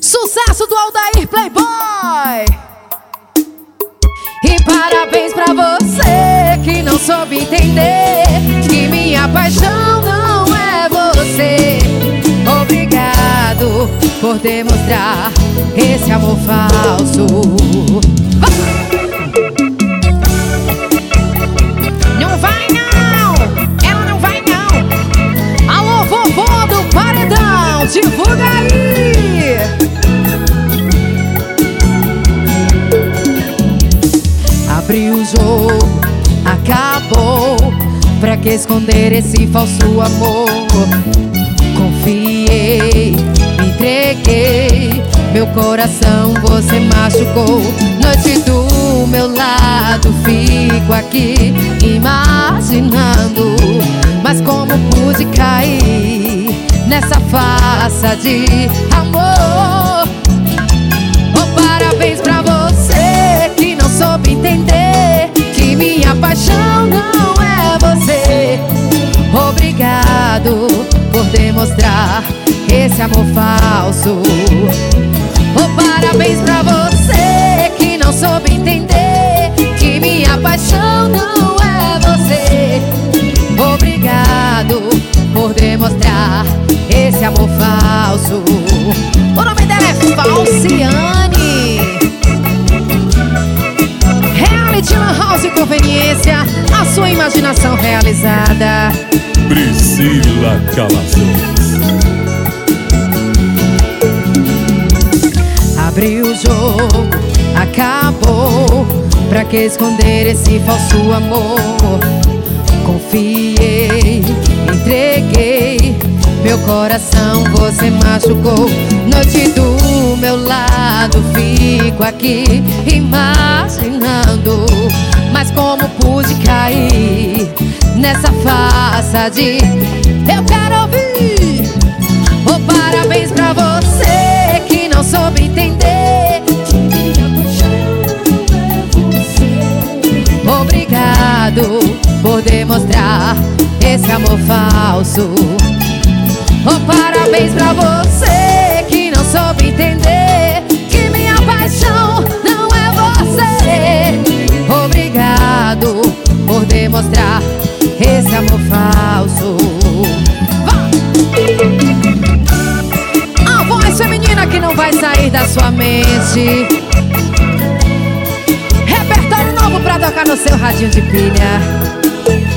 Sucesso do Aldair Playboy. E parabéns pra você que não soube entender que minha paixão não é você. Obrigado por demonstrar esse amor falso. Não vai não, ela não vai não. Alô, vovô do paredão, divulga aí. Abriu o jogo, acabou. Pra que esconder esse falso amor? Confiei, me entreguei, meu coração você machucou. Noite do meu lado, fico aqui imaginando, mas como pude cair nessa farsa de amor? Oh, parabéns pra você que não soube entender que minha paixão não é você. Obrigado por demonstrar esse amor falso. Oh, parabéns pra você que não soube entender que minha paixão não é você. Obrigado por demonstrar esse amor falso. O nome dela é Falciane. Reality Lan House e conveniência, a sua imaginação realizada. Priscila Calazans. Abriu o jogo, acabou. Pra que esconder esse falso amor? Confiei, entreguei, meu coração você machucou. Noite do meu lado, fico aqui imaginando, mas como pude cair nessa farsa de eu quero ouvir? Oh, parabéns pra você que não soube entender que minha paixão não é você. Obrigado por demonstrar esse amor falso. Oh, parabéns pra você que não soube entender que minha paixão não é você. Obrigado por demonstrar esse amor falso. A voz feminina que não vai sair da sua mente. Repertório novo pra tocar no seu radinho de pilha.